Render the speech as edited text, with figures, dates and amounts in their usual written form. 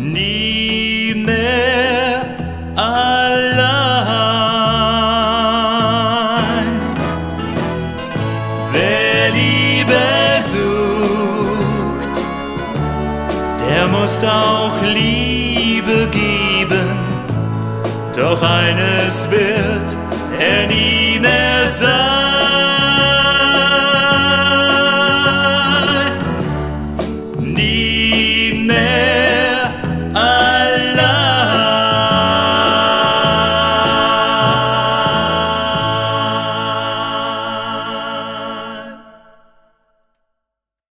nie mehr allein. Wer Liebe sucht, der muss auch Liebe geben, doch eines wird er nie